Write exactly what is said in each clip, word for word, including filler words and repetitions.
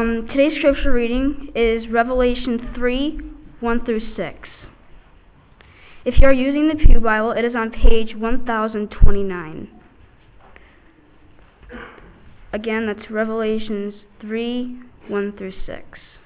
Um, today's scripture reading is Revelation three, one through six. If you are using the Pew Bible, it is on page one thousand twenty-nine. Again, that's Revelations three, one through six.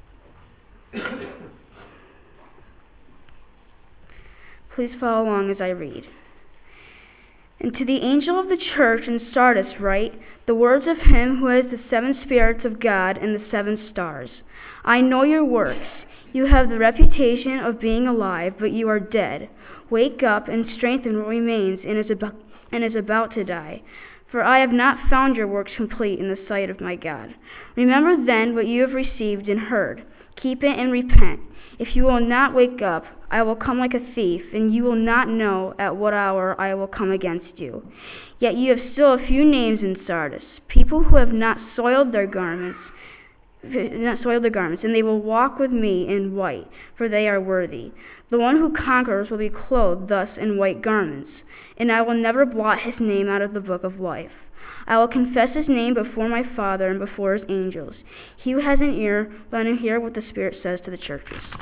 Please follow along as I read. And to the angel of the church in Sardis write, the words of him who has the seven spirits of God and the seven stars. I know your works. You have the reputation of being alive, but you are dead. Wake up and strengthen what remains and is about, and is about to die. For I have not found your works complete in the sight of my God. Remember then what you have received and heard. Keep it and repent. If you will not wake up, I will come like a thief, and you will not know at what hour I will come against you. Yet you have still a few names in Sardis, people who have not soiled their garments, not soiled their garments, and they will walk with me in white, for they are worthy. The one who conquers will be clothed thus in white garments, and I will never blot his name out of the book of life. I will confess his name before my Father and before his angels. He who has an ear, let him hear what the Spirit says to the churches.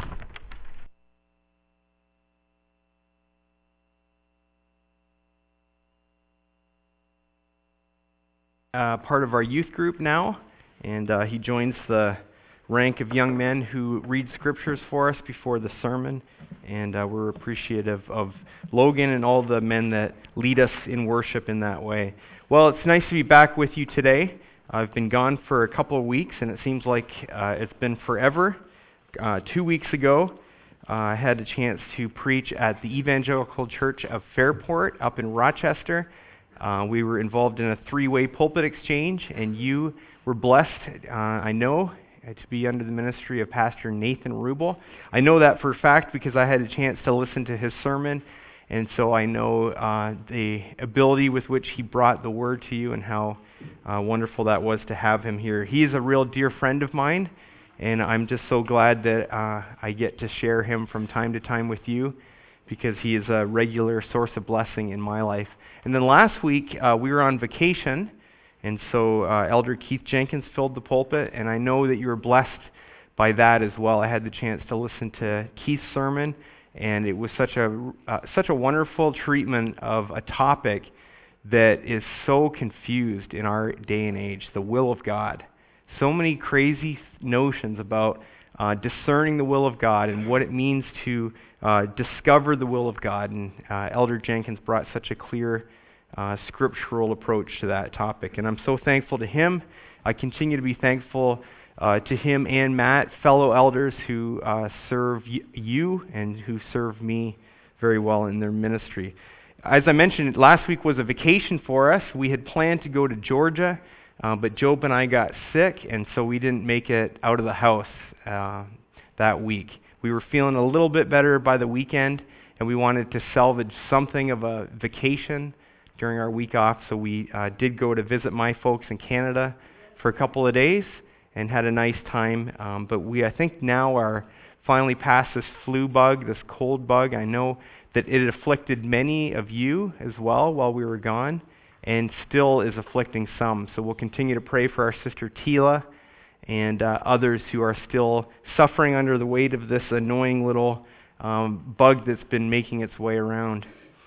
Uh, part of our youth group now, and uh, he joins the rank of young men who read scriptures for us before the sermon, and uh, we're appreciative of Logan and all the men that lead us in worship in that way. Well, it's nice to be back with you today. I've been gone for a couple of weeks, and it seems like uh, it's been forever. Uh, two weeks ago, uh, I had a chance to preach at the Evangelical Church of Fairport up in Rochester. Uh, we were involved in a three-way pulpit exchange, and you were blessed, uh, I know, to be under the ministry of Pastor Nathan Rubel. I know that for a fact because I had a chance to listen to his sermon, and so I know uh, the ability with which he brought the word to you and how uh, wonderful that was to have him here. He is a real dear friend of mine, and I'm just so glad that uh, I get to share him from time to time with you because he is a regular source of blessing in my life. And then last week, uh, we were on vacation, and so uh, Elder Keith Jenkins filled the pulpit, and I know that you were blessed by that as well. I had the chance to listen to Keith's sermon, and it was such a uh, such a wonderful treatment of a topic that is so confused in our day and age, the will of God. So many crazy notions about uh, discerning the will of God and what it means to uh, discover the will of God, and uh, Elder Jenkins brought such a clear Uh, scriptural approach to that topic, and I'm so thankful to him. I continue to be thankful uh, to him and Matt, fellow elders who uh, serve y- you and who serve me very well in their ministry. As I mentioned, last week was a vacation for us. We had planned to go to Georgia, uh, but Job and I got sick, and so we didn't make it out of the house uh, that week. We were feeling a little bit better by the weekend, and we wanted to salvage something of a vacation during our week off, so we uh, did go to visit my folks in Canada for a couple of days and had a nice time. Um, but we, I think, now are finally past this flu bug, this cold bug. I know that it afflicted many of you as well while we were gone, and still is afflicting some. So we'll continue to pray for our sister Tila and uh, others who are still suffering under the weight of this annoying little um, bug that's been making its way around.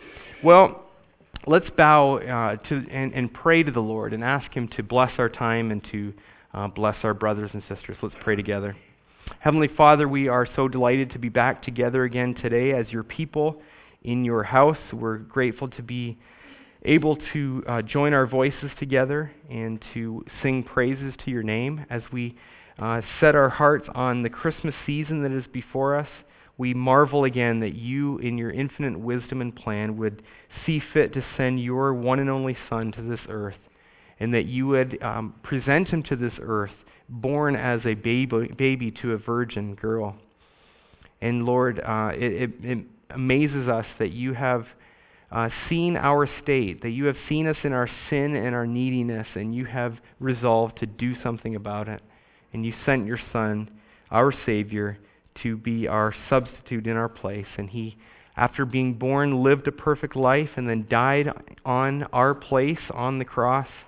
Well, let's bow uh, to and, and pray to the Lord and ask Him to bless our time and to uh, bless our brothers and sisters. Let's pray together. Heavenly Father, we are so delighted to be back together again today as your people in your house. We're grateful to be able to uh, join our voices together and to sing praises to your name as we uh, set our hearts on the Christmas season that is before us. We marvel again that you, in your infinite wisdom and plan, would see fit to send your one and only Son to this earth, and that you would um, present him to this earth, born as a baby, baby to a virgin girl. And Lord, uh, it, it, it amazes us that you have uh, seen our state, that you have seen us in our sin and our neediness, and you have resolved to do something about it. And you sent your Son, our Savior, to be our substitute in our place. And he, after being born, lived a perfect life and then died on our place on the cross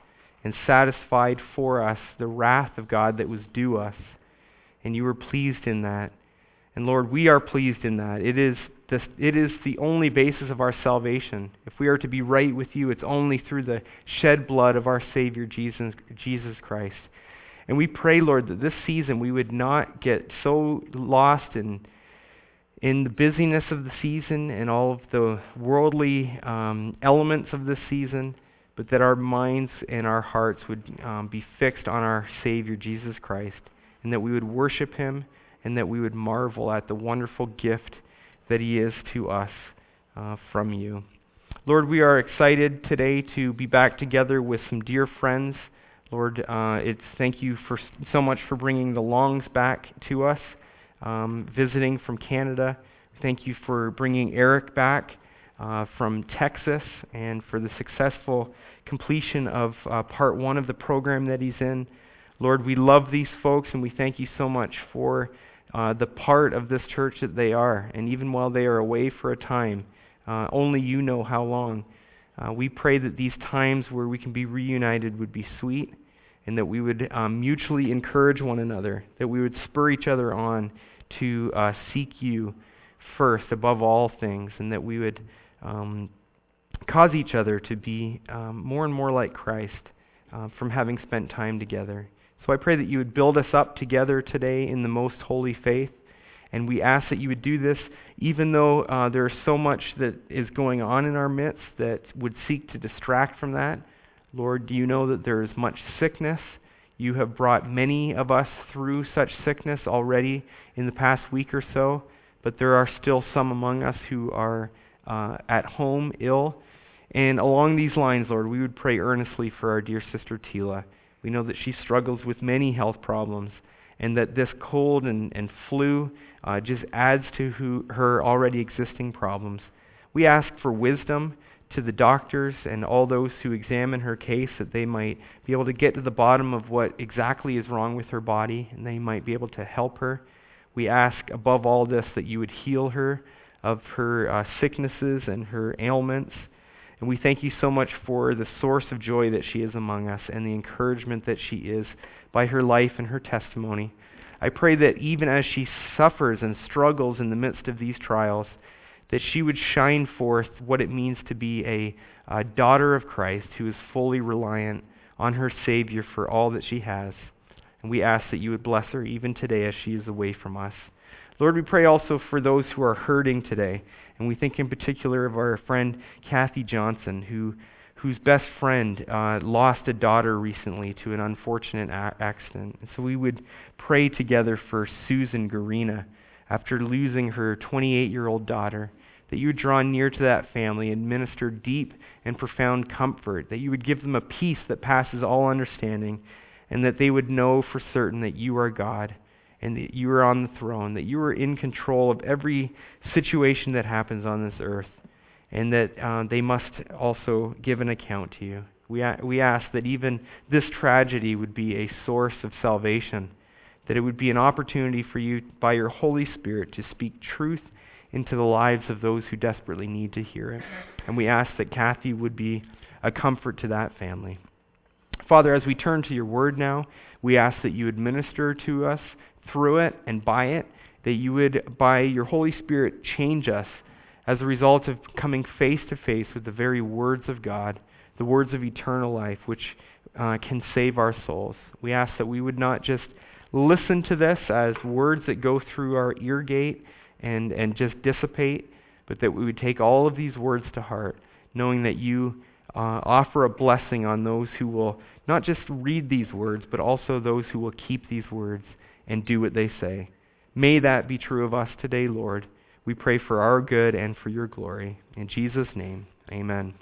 and satisfied for us the wrath of God that was due us. And you were pleased in that. And Lord, we are pleased in that. It is the, it is the only basis of our salvation. If we are to be right with you, it's only through the shed blood of our Savior, Jesus, Jesus Christ. And we pray, Lord, that this season we would not get so lost in, in the busyness of the season and all of the worldly um, elements of this season, but that our minds and our hearts would um, be fixed on our Savior, Jesus Christ, and that we would worship him, and that we would marvel at the wonderful gift that he is to us uh, from you. Lord, we are excited today to be back together with some dear friends. Lord, uh, it's thank you for so much for bringing the Longs back to us, um, visiting from Canada. Thank you for bringing Eric back uh, from Texas, and for the successful completion of uh, part one of the program that he's in. Lord, we love these folks, and we thank you so much for Uh, the part of this church that they are. And even while they are away for a time, uh, only you know how long, uh, we pray that these times where we can be reunited would be sweet, and that we would um, mutually encourage one another, that we would spur each other on to uh, seek you first above all things, and that we would um, cause each other to be um, more and more like Christ uh, from having spent time together. So I pray that you would build us up together today in the most holy faith, and we ask that you would do this even though uh, there is so much that is going on in our midst that would seek to distract from that. Lord, do you know that there is much sickness? You have brought many of us through such sickness already in the past week or so, but there are still some among us who are uh, at home ill. And along these lines, Lord, we would pray earnestly for our dear sister Tila. We know that she struggles with many health problems, and that this cold and, and flu uh, just adds to who, her already existing problems. We ask for wisdom to the doctors and all those who examine her case, that they might be able to get to the bottom of what exactly is wrong with her body, and they might be able to help her. We ask above all this that you would heal her of her uh, sicknesses and her ailments. And we thank you so much for the source of joy that she is among us, and the encouragement that she is by her life and her testimony. I pray that even as she suffers and struggles in the midst of these trials, that she would shine forth what it means to be a, a daughter of Christ who is fully reliant on her Savior for all that she has. And we ask that you would bless her even today as she is away from us. Lord, we pray also for those who are hurting today. And we think in particular of our friend Kathy Johnson, who, whose best friend uh, lost a daughter recently to an unfortunate a- accident. And so we would pray together for Susan Garina, after losing her twenty-eight-year-old daughter, that you would draw near to that family and minister deep and profound comfort, that you would give them a peace that passes all understanding, and that they would know for certain that you are God, and that you are on the throne, that you are in control of every situation that happens on this earth, and that uh, they must also give an account to you. We, a- we ask that even this tragedy would be a source of salvation, that it would be an opportunity for you by your Holy Spirit to speak truth into the lives of those who desperately need to hear it. And we ask that Kathy would be a comfort to that family. Father, as we turn to your word now, we ask that you would minister to us through it and by it, that you would, by your Holy Spirit, change us as a result of coming face to face with the very words of God, the words of eternal life, which uh, can save our souls. We ask that we would not just listen to this as words that go through our ear gate and, and just dissipate, but that we would take all of these words to heart, knowing that you uh, offer a blessing on those who will not just read these words, but also those who will keep these words and do what they say. May that be true of us today, Lord. We pray for our good and for your glory. In Jesus' name, amen.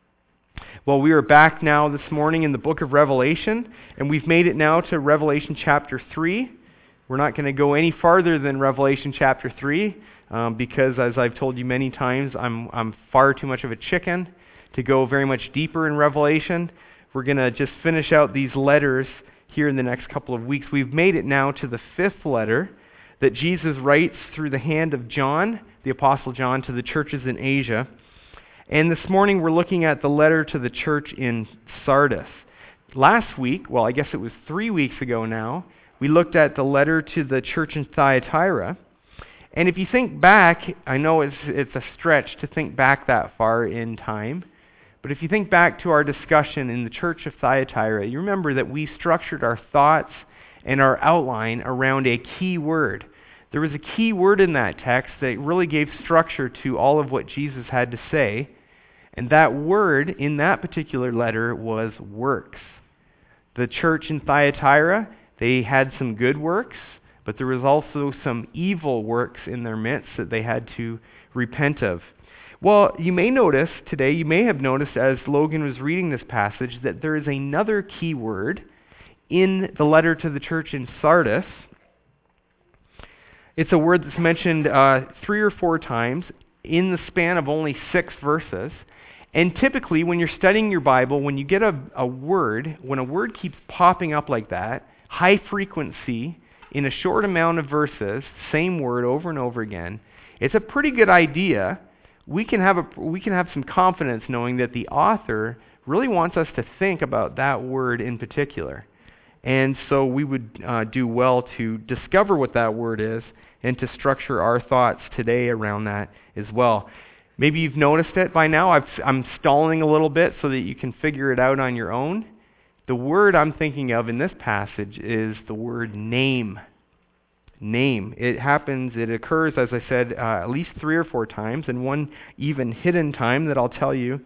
Well, we are back now this morning in the book of Revelation, and we've made it now to Revelation chapter three. We're not going to go any farther than Revelation chapter three, um, because as I've told you many times, I'm, I'm far too much of a chicken to go very much deeper in Revelation. We're going to just finish out these letters here in the next couple of weeks. We've made it now to the fifth letter that Jesus writes through the hand of John, the Apostle John, to the churches in Asia. And this morning we're looking at the letter to the church in Sardis. last week, well, I guess it was three weeks ago now, we looked at the letter to the church in Thyatira. And if you think back, I know it's, it's a stretch to think back that far in time, but if you think back to our discussion in the church of Thyatira, you remember that we structured our thoughts and our outline around a key word. There was a key word in that text that really gave structure to all of what Jesus had to say, and that word in that particular letter was works. The church in Thyatira, they had some good works, but there was also some evil works in their midst that they had to repent of. Well, you may notice today, you may have noticed as Logan was reading this passage, that there is another key word in the letter to the church in Sardis. It's a word that's mentioned uh, three or four times in the span of only six verses. And typically, when you're studying your Bible, when you get a, a word, when a word keeps popping up like that, high frequency, in a short amount of verses, same word over and over again, it's a pretty good idea. We can have a, we can have some confidence knowing that the author really wants us to think about that word in particular. And so we would uh, do well to discover what that word is and to structure our thoughts today around that as well. Maybe you've noticed it by now. I've, I'm stalling a little bit so that you can figure it out on your own. The word I'm thinking of in this passage is the word name. Name. It happens, it occurs, as I said, uh, at least three or four times, and one even hidden time that I'll tell you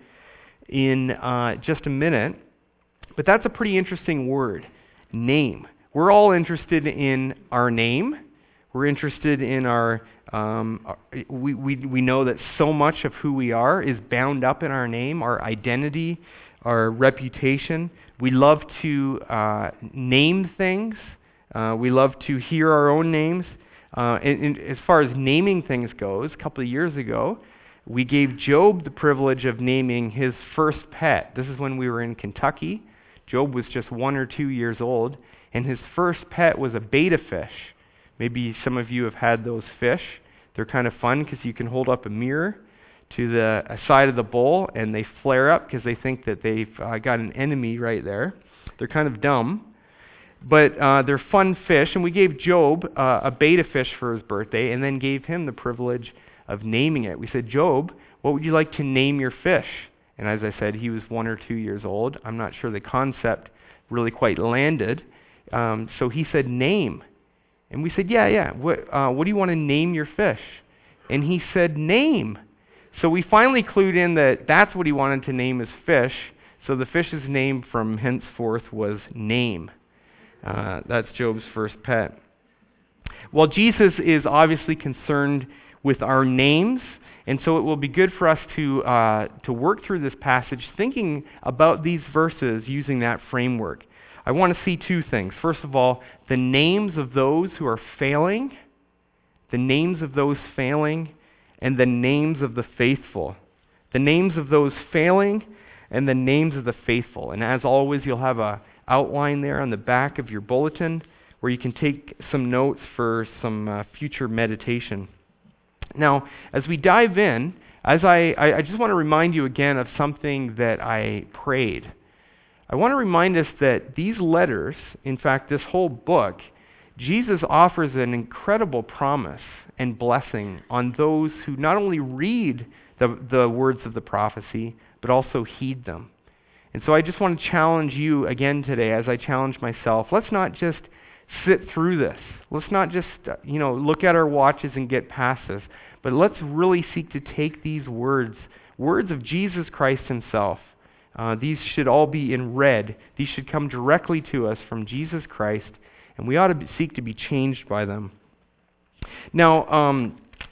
in uh, just a minute. But that's a pretty interesting word. Name. We're all interested in our name. We're interested in our, um, our we, we, we know that so much of who we are is bound up in our name, our identity, our reputation. We love to uh, name things. Uh, we love to hear our own names. Uh, and, and as far as naming things goes, a couple of years ago, we gave Job the privilege of naming his first pet. This is when we were in Kentucky. Job was just one or two years old, and his first pet was a betta fish. Maybe some of you have had those fish. They're kind of fun because you can hold up a mirror to the side of the bowl, and they flare up because they think that they've uh, got an enemy right there. They're kind of dumb, but uh, they're fun fish, and we gave Job uh, a betta fish for his birthday, and then gave him the privilege of naming it. We said, Job, what would you like to name your fish? And as I said, he was one or two years old. I'm not sure the concept really quite landed. Um, so he said, name. And we said, yeah, yeah. What, uh, what do you want to name your fish? And he said, name. So we finally clued in that that's what he wanted to name his fish. So the fish's name from henceforth was Name. Uh, that's Job's first pet. Well, Jesus is obviously concerned with our names. And so it will be good for us to uh, to work through this passage thinking about these verses using that framework. I want to see two things. First of all, the names of those who are failing, the names of those failing, and the names of the faithful. The names of those failing and the names of the faithful. And as always, you'll have an outline there on the back of your bulletin where you can take some notes for some uh, future meditation. Now, as we dive in, as I, I, I just want to remind you again of something that I prayed. I want to remind us that these letters, in fact, this whole book, Jesus offers an incredible promise and blessing on those who not only read the, the words of the prophecy, but also heed them. And so I just want to challenge you again today, as I challenge myself. Let's not just sit through this. Let's not just, you know, look at our watches and get past this, but let's really seek to take these words, words of Jesus Christ himself. Uh, these should all be in red. These should come directly to us from Jesus Christ, and we ought to be, seek to be changed by them. Now, um,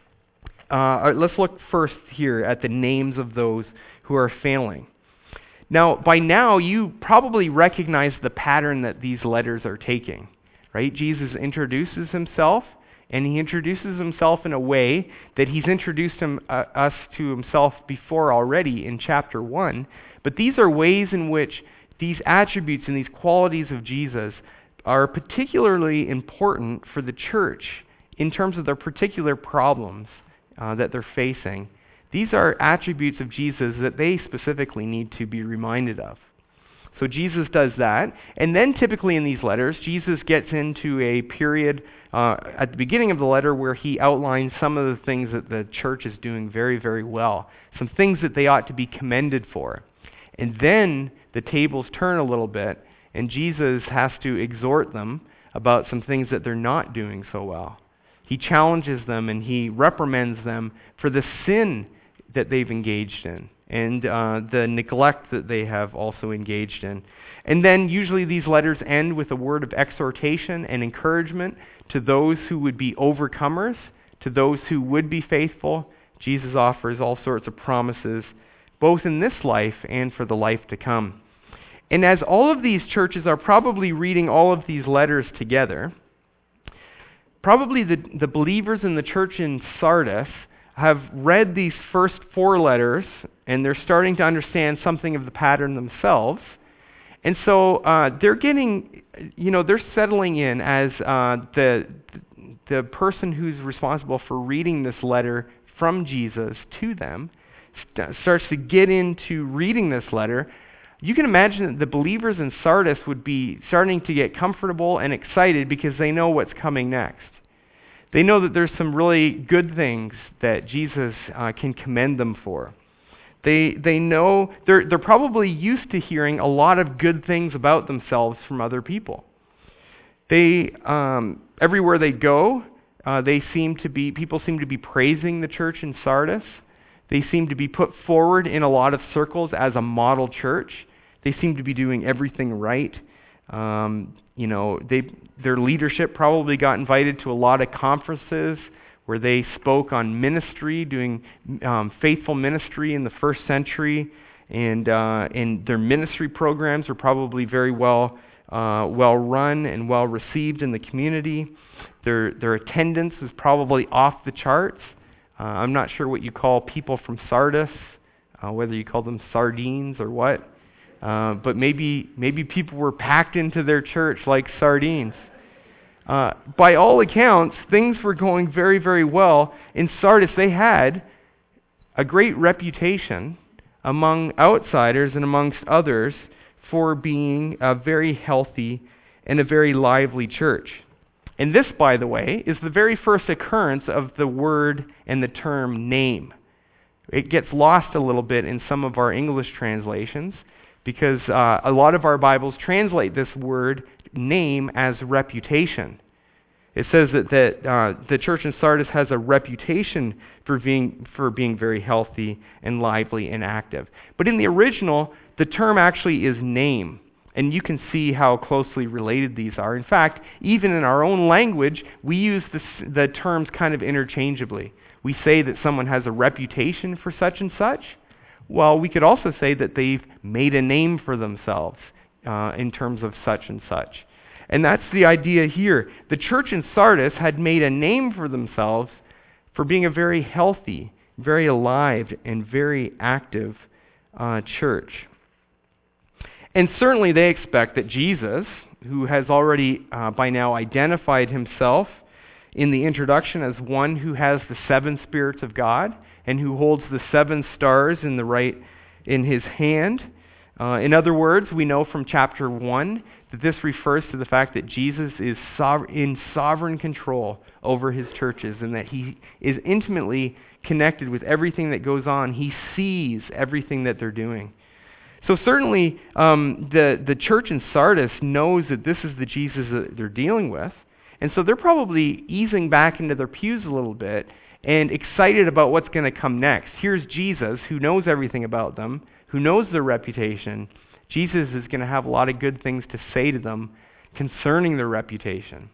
uh, let's look first here at the names of those who are failing. Now, by now, you probably recognize the pattern that these letters are taking. Right? Jesus introduces himself, and he introduces himself in a way that he's introduced him, uh, us to himself before already in chapter one. But these are ways in which these attributes and these qualities of Jesus are particularly important for the church in terms of their particular problems uh, that they're facing. These are attributes of Jesus that they specifically need to be reminded of. So Jesus does that. And then typically in these letters, Jesus gets into a period uh, at the beginning of the letter where he outlines some of the things that the church is doing very, very well. Some things that they ought to be commended for. And then the tables turn a little bit, and Jesus has to exhort them about some things that they're not doing so well. He challenges them and he reprimands them for the sin that they've engaged in and uh, the neglect that they have also engaged in. And then usually these letters end with a word of exhortation and encouragement to those who would be overcomers, to those who would be faithful. Jesus offers all sorts of promises, both in this life and for the life to come. And as all of these churches are probably reading all of these letters together, probably the, the believers in the church in Sardis have read these first four letters, and they're starting to understand something of the pattern themselves. And so uh, they're getting, you know, they're settling in as uh, the, the person who's responsible for reading this letter from Jesus to them st- starts to get into reading this letter. You can imagine that the believers in Sardis would be starting to get comfortable and excited because they know what's coming next. They know that there's some really good things that Jesus uh, can commend them for. They they know, they're, they're probably used to hearing a lot of good things about themselves from other people. They, um, everywhere they go, uh, they seem to be, people seem to be praising the church in Sardis. They seem to be put forward in a lot of circles as a model church. They seem to be doing everything right. Um, you know, they their leadership probably got invited to a lot of conferences where they spoke on ministry, doing um, faithful ministry in the first century, and uh, and their ministry programs are probably very well uh, well run and well received in the community. Their their attendance is probably off the charts. Uh, I'm not sure what you call people from Sardis, uh, whether you call them sardines or what. Uh, but maybe maybe people were packed into their church like sardines. Uh, by all accounts, things were going very, very well. In Sardis, they had a great reputation among outsiders and amongst others for being a very healthy and a very lively church. And this, by the way, is the very first occurrence of the word and the term name. It gets lost a little bit in some of our English translations because uh, a lot of our Bibles translate this word name as reputation. It says that, that uh, the church in Sardis has a reputation for being, for being very healthy and lively and active. But in the original, the term actually is name. And you can see how closely related these are. In fact, even in our own language, we use this, the terms kind of interchangeably. We say that someone has a reputation for such and such. Well, we could also say that they've made a name for themselves uh, in terms of such and such. And that's the idea here. The church in Sardis had made a name for themselves for being a very healthy, very alive, and very active uh, church. And certainly they expect that Jesus, who has already uh, by now identified himself in the introduction as one who has the seven spirits of God and who holds the seven stars in the right in his hand. Uh, in other words, we know from chapter one that this refers to the fact that Jesus is sov- in sovereign control over his churches and that he is intimately connected with everything that goes on. He sees everything that they're doing. So certainly um, the, the church in Sardis knows that this is the Jesus that they're dealing with. And so they're probably easing back into their pews a little bit and excited about what's going to come next. Here's Jesus, who knows everything about them, who knows their reputation. Jesus is going to have a lot of good things to say to them concerning their reputation.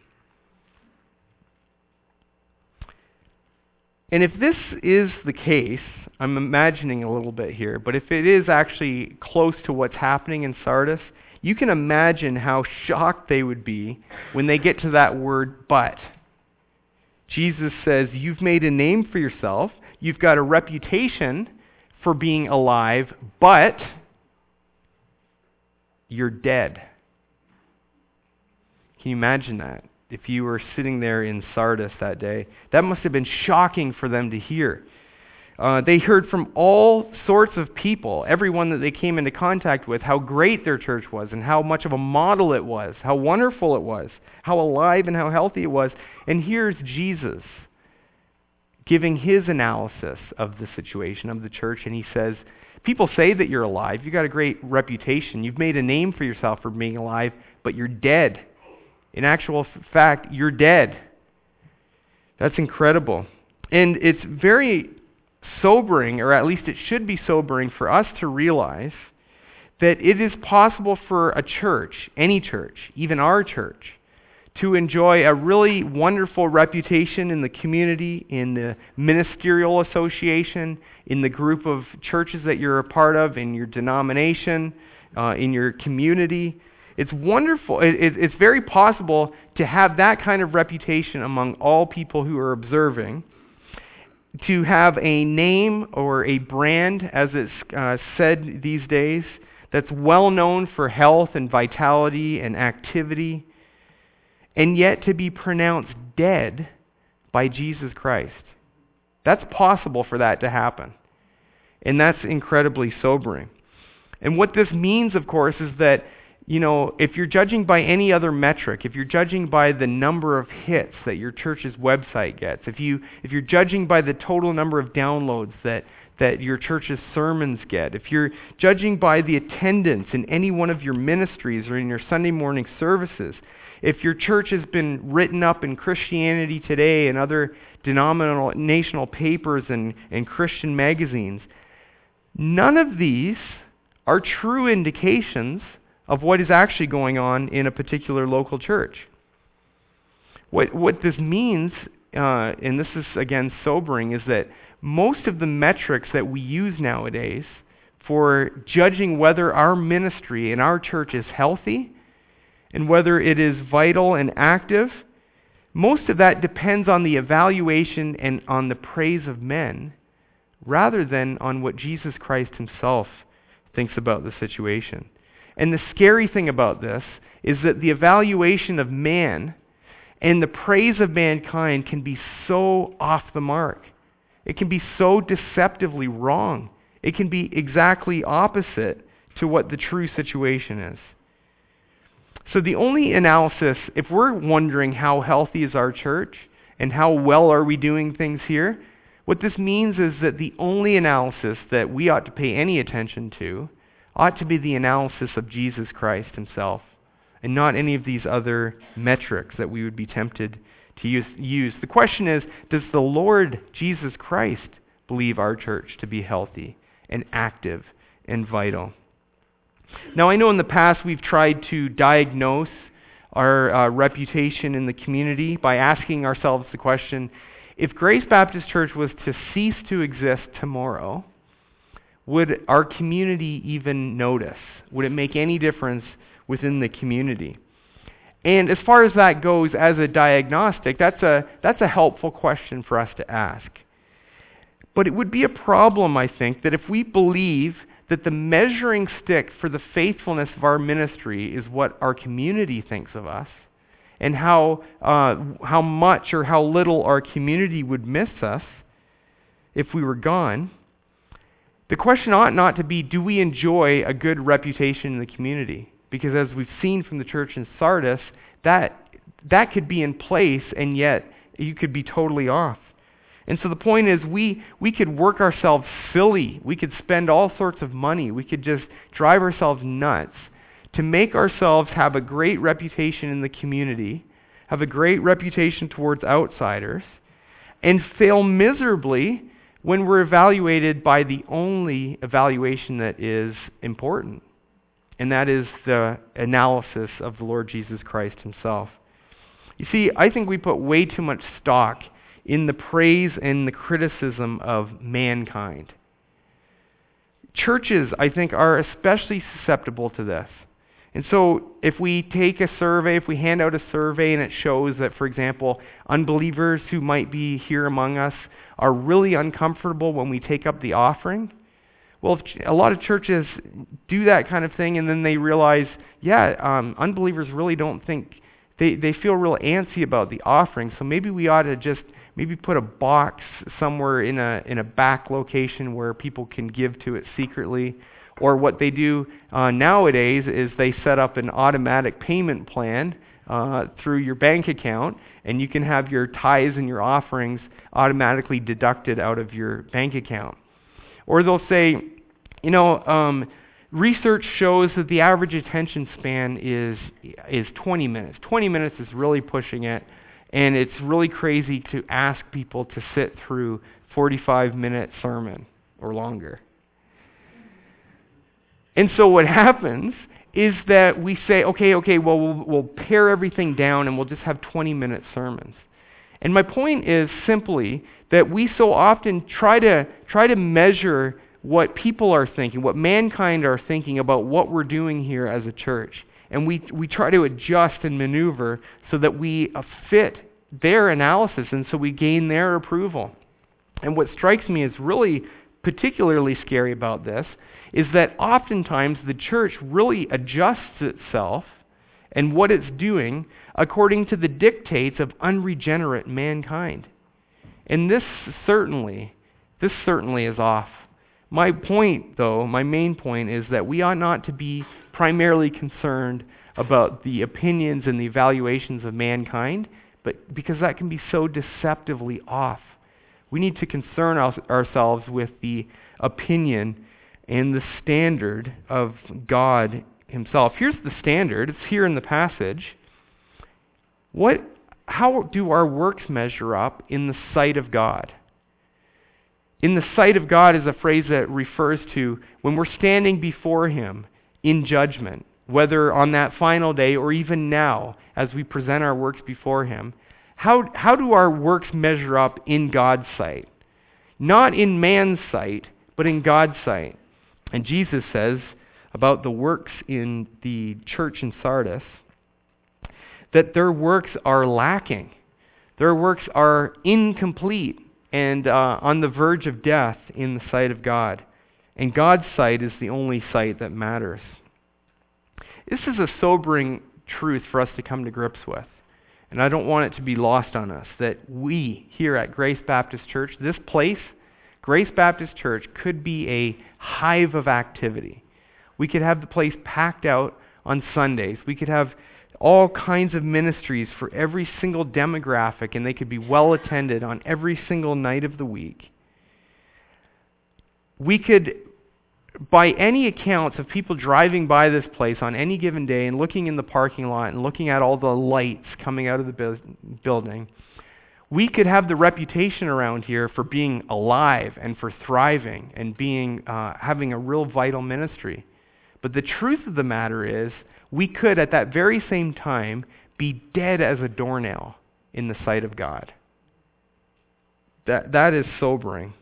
And if this is the case, I'm imagining a little bit here, but if it is actually close to what's happening in Sardis, you can imagine how shocked they would be when they get to that word, but. Jesus says, you've made a name for yourself, you've got a reputation for being alive, but you're dead. Can you imagine that? If you were sitting there in Sardis that day, that must have been shocking for them to hear. Uh, they heard from all sorts of people, everyone that they came into contact with, how great their church was and how much of a model it was, how wonderful it was, how alive and how healthy it was. And here's Jesus giving his analysis of the situation of the church, and he says, people say that you're alive. You've got a great reputation. You've made a name for yourself for being alive, but you're dead. In actual f- fact, you're dead. That's incredible. And it's very sobering, or at least it should be sobering for us to realize that it is possible for a church, any church, even our church, to enjoy a really wonderful reputation in the community, in the ministerial association, in the group of churches that you're a part of, in your denomination, uh, in your community. It's wonderful. It, it, it's very possible to have that kind of reputation among all people who are observing, to have a name or a brand, as it's uh, said these days, that's well known for health and vitality and activity, and yet to be pronounced dead by Jesus Christ. That's possible for that to happen. And that's incredibly sobering. And what this means, of course, is that, you know, if you're judging by any other metric, if you're judging by the number of hits that your church's website gets, if you if you're judging by the total number of downloads that that your church's sermons get, if you're judging by the attendance in any one of your ministries or in your Sunday morning services, if your church has been written up in Christianity Today and other denominational papers and, and Christian magazines, none of these are true indications of what is actually going on in a particular local church. What what this means, uh, and this is again sobering, is that most of the metrics that we use nowadays for judging whether our ministry and our church is healthy and whether it is vital and active, most of that depends on the evaluation and on the praise of men rather than on what Jesus Christ himself thinks about the situation. And the scary thing about this is that the evaluation of man and the praise of mankind can be so off the mark. It can be so deceptively wrong. It can be exactly opposite to what the true situation is. So the only analysis, if we're wondering how healthy is our church and how well are we doing things here, what this means is that the only analysis that we ought to pay any attention to ought to be the analysis of Jesus Christ himself, and not any of these other metrics that we would be tempted to use. use. The question is, does the Lord Jesus Christ believe our church to be healthy and active and vital? Now, I know in the past we've tried to diagnose our uh, reputation in the community by asking ourselves the question, if Grace Baptist Church was to cease to exist tomorrow, would our community even notice? Would it make any difference within the community? And as far as that goes as a diagnostic, that's a that's a helpful question for us to ask. But it would be a problem, I think, that if we believe that the measuring stick for the faithfulness of our ministry is what our community thinks of us, and how uh, how much or how little our community would miss us if we were gone, the question ought not to be, do we enjoy a good reputation in the community? Because as we've seen from the church in Sardis, that that could be in place, and yet you could be totally off. And so the point is, we we could work ourselves silly. We could spend all sorts of money. We could just drive ourselves nuts to make ourselves have a great reputation in the community, have a great reputation towards outsiders, and fail miserably when we're evaluated by the only evaluation that is important, and that is the analysis of the Lord Jesus Christ himself. You see, I think we put way too much stock in the praise and the criticism of mankind. Churches, I think, are especially susceptible to this. And so if we take a survey, if we hand out a survey and it shows that, for example, unbelievers who might be here among us are really uncomfortable when we take up the offering, well, if a lot of churches do that kind of thing and then they realize, yeah, um, unbelievers really don't think, they, they feel real antsy about the offering, so maybe we ought to just maybe put a box somewhere in a in a back location where people can give to it secretly. Or what they do uh, nowadays is they set up an automatic payment plan uh, through your bank account, and you can have your tithes and your offerings automatically deducted out of your bank account. Or they'll say, you know, um, research shows that the average attention span is is twenty minutes. twenty minutes is really pushing it, and it's really crazy to ask people to sit through forty-five minute sermon or longer. And so what happens is that we say, okay, okay, well, we'll, we'll pare everything down and we'll just have twenty minute sermons. And my point is simply that we so often try to try to measure what people are thinking, what mankind are thinking about what we're doing here as a church. And we, we try to adjust and maneuver so that we uh, fit their analysis and so we gain their approval. And what strikes me as really particularly scary about this is that oftentimes the church really adjusts itself and what it's doing according to the dictates of unregenerate mankind. And this certainly, this certainly is off. My point, though, my main point is that we ought not to be primarily concerned about the opinions and the evaluations of mankind, but because that can be so deceptively off. We need to concern our, ourselves with the opinion and the standard of God himself. Here's the standard. It's here in the passage. What, how do our works measure up in the sight of God? In the sight of God is a phrase that refers to when we're standing before him in judgment, whether on that final day or even now as we present our works before him. How, how do our works measure up in God's sight? Not in man's sight, but in God's sight. And Jesus says about the works in the church in Sardis that their works are lacking. Their works are incomplete and uh, on the verge of death in the sight of God. And God's sight is the only sight that matters. This is a sobering truth for us to come to grips with. And I don't want it to be lost on us that we here at Grace Baptist Church, this place, Grace Baptist Church, could be a hive of activity. We could have the place packed out on Sundays. We could have all kinds of ministries for every single demographic, and they could be well attended on every single night of the week. We could, by any accounts of people driving by this place on any given day and looking in the parking lot and looking at all the lights coming out of the bu- building, we could have the reputation around here for being alive and for thriving and being uh, having a real vital ministry. But the truth of the matter is, we could at that very same time be dead as a doornail in the sight of God. That that is sobering.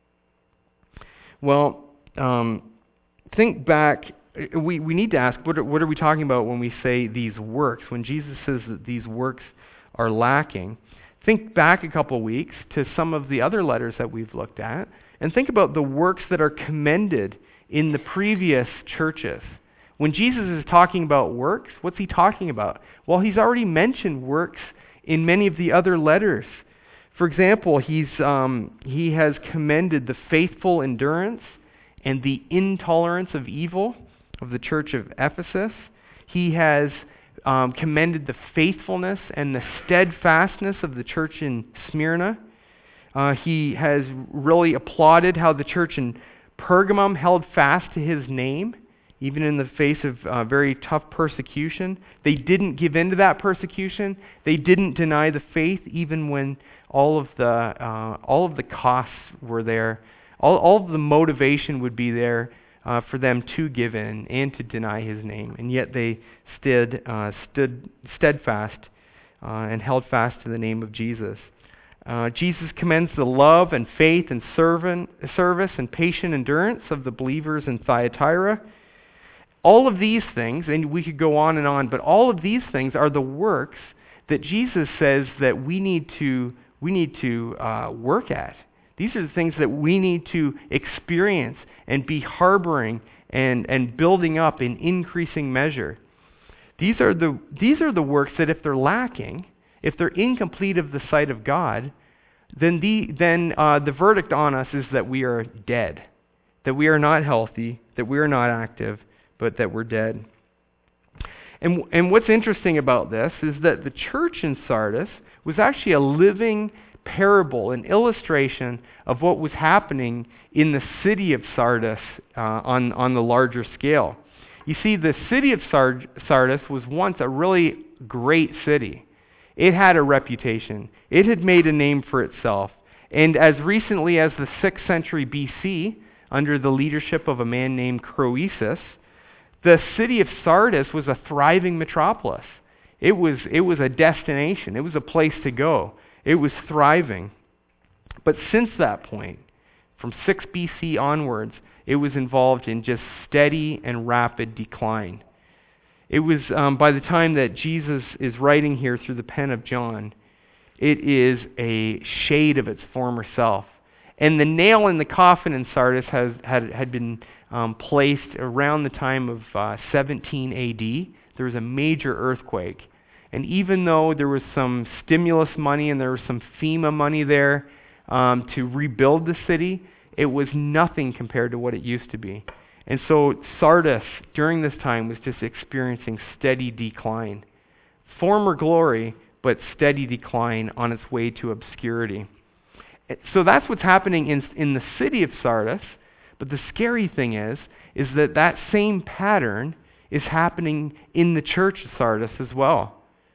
Well, um, think back. We, we need to ask, what are, what are we talking about when we say these works? When Jesus says that these works are lacking, think back a couple weeks to some of the other letters that we've looked at, and think about the works that are commended in the previous churches. When Jesus is talking about works, what's he talking about? Well, he's already mentioned works in many of the other letters. For example, he's um, he has commended the faithful endurance and the intolerance of evil of the church of Ephesus. He has um, commended the faithfulness and the steadfastness of the church in Smyrna. Uh, he has really applauded how the church in Pergamum held fast to his name, even in the face of uh, very tough persecution. They didn't give in to that persecution. They didn't deny the faith, even when all of the uh, all of the costs were there. All all of the motivation would be there uh, for them to give in and to deny his name, and yet they stood uh, stood steadfast uh, and held fast to the name of Jesus. Uh, Jesus commends the love and faith and servant, service and patient endurance of the believers in Thyatira. All of these things, and we could go on and on, but all of these things are the works that Jesus says that we need to we need to uh, work at. These are the things that we need to experience and be harboring and, and building up in increasing measure. These are the these are the works that if they're lacking, if they're incomplete of the sight of God, then the then uh, the verdict on us is that we are dead, that we are not healthy, that we are not active, but that we're dead. And and what's interesting about this is that the church in Sardis was actually a living parable, an illustration of what was happening in the city of Sardis uh, on, on the larger scale. You see, the city of Sard- Sardis was once a really great city. It had a reputation. It had made a name for itself. And as recently as the sixth century B C, under the leadership of a man named Croesus, the city of Sardis was a thriving metropolis. It was, it was a destination. It was a place to go. It was thriving. But since that point, from six B C onwards, it was involved in just steady and rapid decline. It was um, by the time that Jesus is writing here through the pen of John, it is a shade of its former self. And the nail in the coffin in Sardis has, had, had been um, placed around the time of uh, seventeen A D. There was a major earthquake. And even though there was some stimulus money and there was some FEMA money there um, to rebuild the city, it was nothing compared to what it used to be. And so Sardis, during this time, was just experiencing steady decline. Former glory, but steady decline on its way to obscurity. So that's what's happening in, in the city of Sardis. But the scary thing is, is that that same pattern is happening in the church of Sardis as well.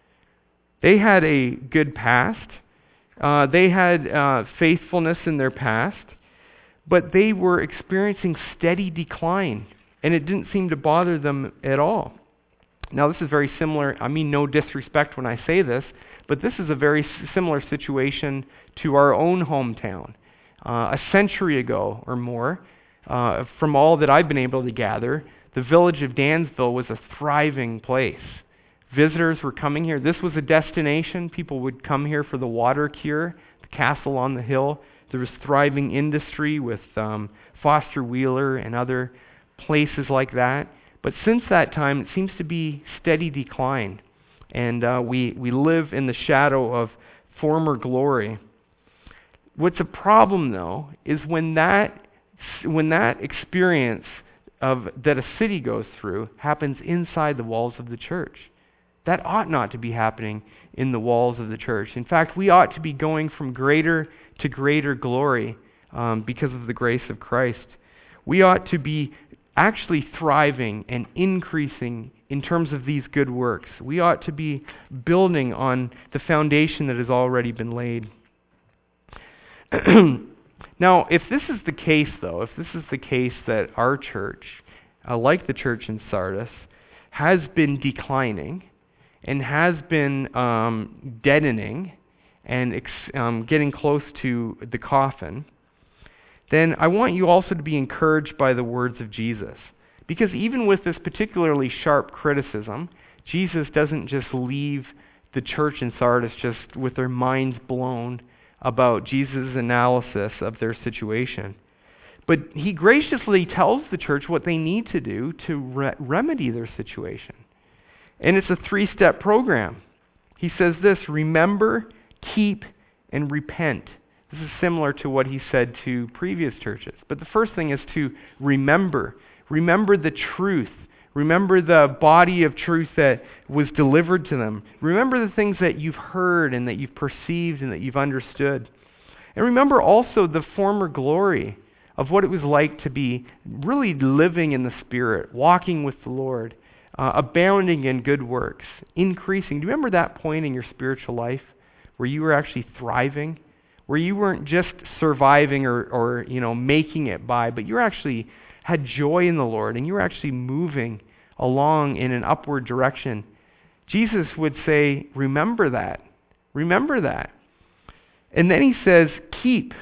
They had a good past. Uh, they had uh, faithfulness in their past. But they were experiencing steady decline. And it didn't seem to bother them at all. Now this is very similar. I mean no disrespect when I say this. But this is a very s- similar situation to our own hometown. Uh, a century ago or more, uh, from all that I've been able to gather, the village of Dansville was a thriving place. Visitors were coming here. This was a destination. People would come here for the water cure, the castle on the hill. There was thriving industry with um, Foster Wheeler and other places like that. But since that time, it seems to be steady decline. And uh, we, we live in the shadow of former glory. What's a problem, though, is when that when that experience of that a city goes through happens inside the walls of the church. That ought not to be happening in the walls of the church. In fact, we ought to be going from greater to greater glory um, because of the grace of Christ. We ought to be actually thriving and increasing in terms of these good works. We ought to be building on the foundation that has already been laid. Now, if this is the case, though, if this is the case that our church, uh, like the church in Sardis, has been declining and has been um, deadening and ex- um, getting close to the coffin, then I want you also to be encouraged by the words of Jesus. Because even with this particularly sharp criticism, Jesus doesn't just leave the church in Sardis just with their minds blown about Jesus' analysis of their situation. But he graciously tells the church what they need to do to re- remedy their situation. And it's a three-step program. He says this: remember, keep, and repent. This is similar to what he said to previous churches. But the first thing is to remember. Remember the truth. Remember the body of truth that was delivered to them. Remember the things that you've heard and that you've perceived and that you've understood. And remember also the former glory of what it was like to be really living in the Spirit, walking with the Lord, uh, abounding in good works, increasing. Do you remember that point in your spiritual life where you were actually thriving? Where you weren't just surviving or, or you know, making it by, but you actually had joy in the Lord, and you were actually moving along in an upward direction. Jesus would say, remember that. Remember that. And then he says, keep.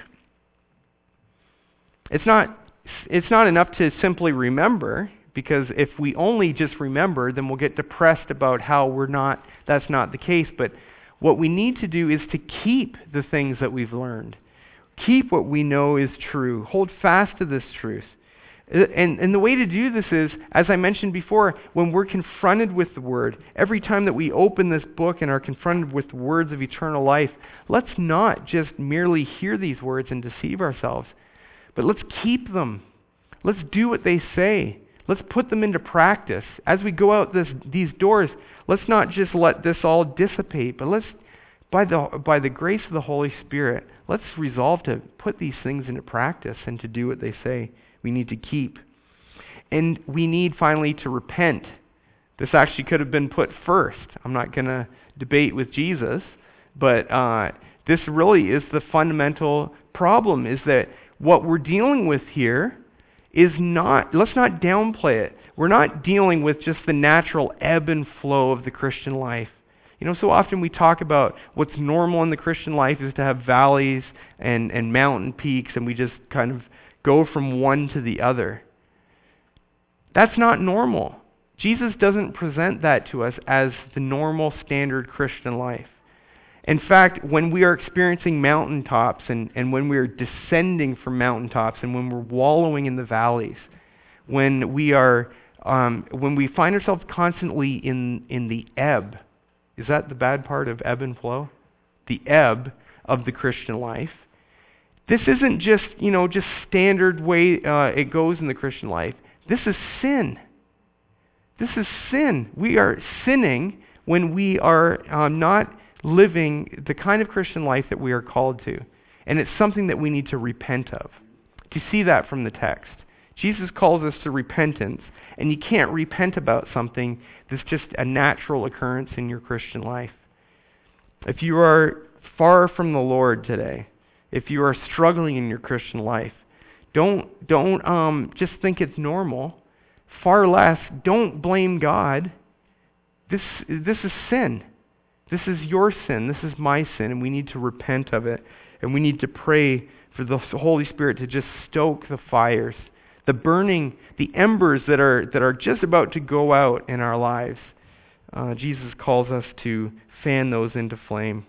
It's not, it's not enough to simply remember, because if we only just remember, then we'll get depressed about how we're not, that's not the case. But what we need to do is to keep the things that we've learned. Keep what we know is true. Hold fast to this truth. And, and the way to do this is, as I mentioned before, when we're confronted with the Word, every time that we open this book and are confronted with the words of eternal life, let's not just merely hear these words and deceive ourselves, but let's keep them. Let's do what they say. Let's put them into practice. As we go out this, these doors, let's not just let this all dissipate, but let's, by the, by the grace of the Holy Spirit, let's resolve to put these things into practice and to do what they say. We need to keep. And we need finally to repent. This actually could have been put first. I'm not going to debate with Jesus, but uh, this really is the fundamental problem, is that what we're dealing with here is not, let's not downplay it. We're not dealing with just the natural ebb and flow of the Christian life. You know, so often we talk about what's normal in the Christian life is to have valleys and, and mountain peaks, and we just kind of go from one to the other. That's not normal. Jesus doesn't present that to us as the normal standard Christian life. In fact, when we are experiencing mountaintops and, and when we are descending from mountaintops and when we're wallowing in the valleys, when we are um, when we find ourselves constantly in, in the ebb, is that the bad part of ebb and flow? The ebb of the Christian life. This isn't just, you know, just standard way uh, it goes in the Christian life. This is sin. This is sin. We are sinning when we are um, not living the kind of Christian life that we are called to. And it's something that we need to repent of. Do you see that from the text? Jesus calls us to repentance, and you can't repent about something that's just a natural occurrence in your Christian life. If you are far from the Lord today, if you are struggling in your Christian life, don't don't um, just think it's normal. Far less, don't blame God. This this is sin. This is your sin. This is my sin, and we need to repent of it. And we need to pray for the Holy Spirit to just stoke the fires, the burning, the embers that are that are just about to go out in our lives. Uh, Jesus calls us to fan those into flame.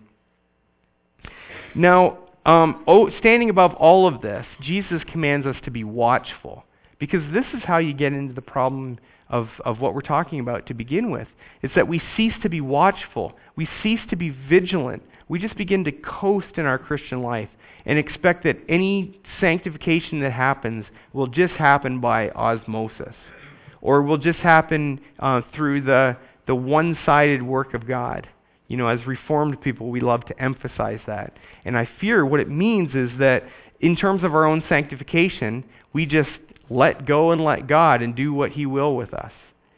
Now, Um, oh, standing above all of this, Jesus commands us to be watchful, because this is how you get into the problem of, of what we're talking about to begin with. It's that we cease to be watchful. We cease to be vigilant. We just begin to coast in our Christian life and expect that any sanctification that happens will just happen by osmosis, or will just happen uh, through the, the one-sided work of God. You know, as Reformed people, we love to emphasize that. And I fear what it means is that in terms of our own sanctification, we just let go and let God and do what He will with us.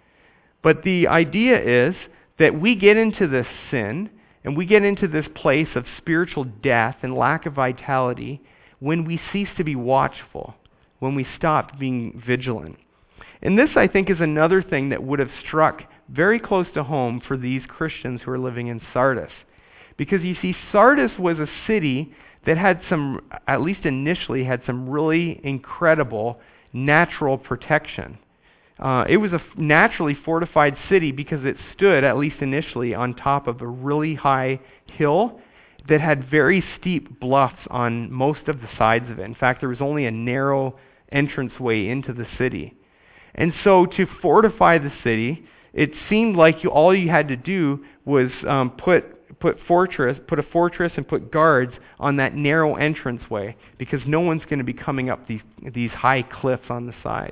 But the idea is that we get into this sin and we get into this place of spiritual death and lack of vitality when we cease to be watchful, when we stop being vigilant. And this, I think, is another thing that would have struck very close to home for these Christians who are living in Sardis. Because you see, Sardis was a city that had some, at least initially, had some really incredible natural protection. Uh, it was a naturally fortified city because it stood, at least initially, on top of a really high hill that had very steep bluffs on most of the sides of it. In fact, there was only a narrow entranceway into the city. And so to fortify the city, it seemed like you, all you had to do was um, put put fortress, put a fortress and put guards on that narrow entranceway, because no one's going to be coming up these these high cliffs on the side.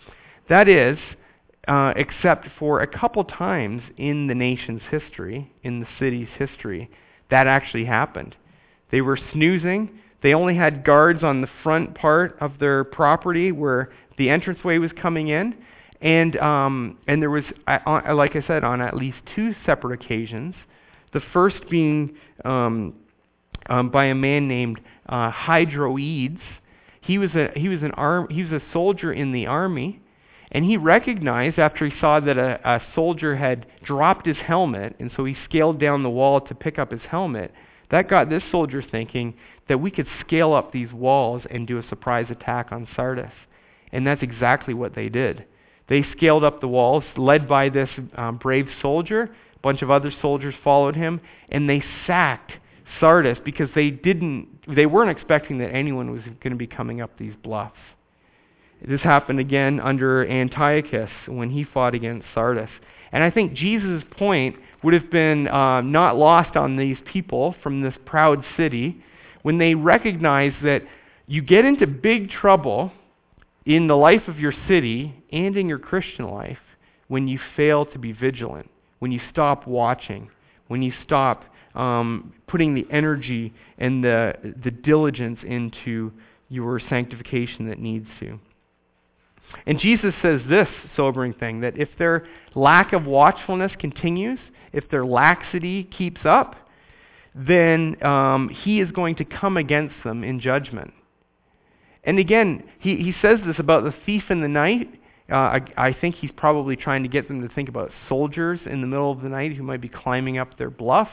That is, uh, except for a couple times in the nation's history, in the city's history, that actually happened. They were snoozing. They only had guards on the front part of their property where the entranceway was coming in. And um, and there was, uh, like I said, on at least two separate occasions. The first being um, um, by a man named uh, Hydroedes. He was a he was an arm he was a soldier in the army, and he recognized after he saw that a, a soldier had dropped his helmet, and so he scaled down the wall to pick up his helmet. That got this soldier thinking that we could scale up these walls and do a surprise attack on Sardis, and that's exactly what they did. They scaled up the walls, led by this um, brave soldier. A bunch of other soldiers followed him, and they sacked Sardis because they didn't, they weren't expecting that anyone was going to be coming up these bluffs. This happened again under Antiochus when he fought against Sardis. And I think Jesus' point would have been uh, not lost on these people from this proud city when they recognize that you get into big trouble in the life of your city and in your Christian life when you fail to be vigilant, when you stop watching, when you stop um, putting the energy and the, the diligence into your sanctification that needs to. And Jesus says this sobering thing, that if their lack of watchfulness continues, if their laxity keeps up, then um, he is going to come against them in judgment. And again, he, he says this about the thief in the night. Uh, I, I think he's probably trying to get them to think about soldiers in the middle of the night who might be climbing up their bluff.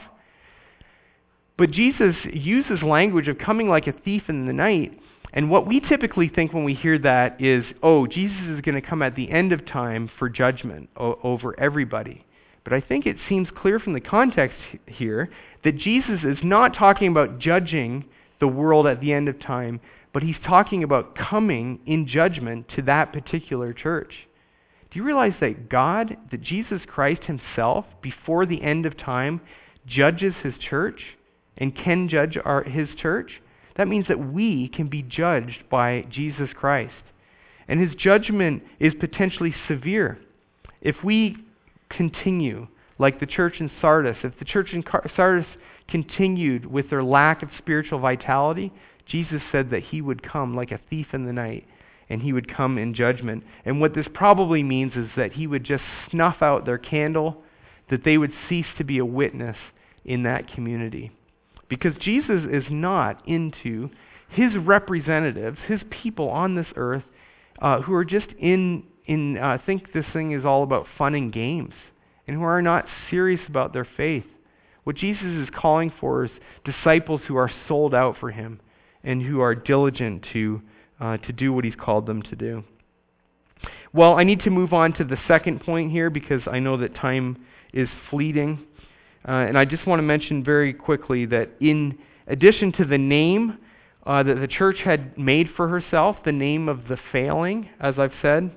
But Jesus uses language of coming like a thief in the night. And what we typically think when we hear that is, oh, Jesus is going to come at the end of time for judgment o- over everybody. But I think it seems clear from the context here that Jesus is not talking about judging the world at the end of time, but he's talking about coming in judgment to that particular church. Do you realize that God, that Jesus Christ himself, before the end of time, judges his church and can judge our, his church? That means that we can be judged by Jesus Christ. And his judgment is potentially severe. If we continue like the church in Sardis, if the church in Sardis continued with their lack of spiritual vitality, Jesus said that he would come like a thief in the night, and he would come in judgment. And what this probably means is that he would just snuff out their candle, that they would cease to be a witness in that community. Because Jesus is not into his representatives, his people on this earth, uh, who are just in, in uh, think this thing is all about fun and games, and who are not serious about their faith. What Jesus is calling for is disciples who are sold out for him and who are diligent to, uh, to do what he's called them to do. Well, I need to move on to the second point here because I know that time is fleeting. Uh, and I just want to mention very quickly that in addition to the name uh, that the church had made for herself, the name of the failing, as I've said,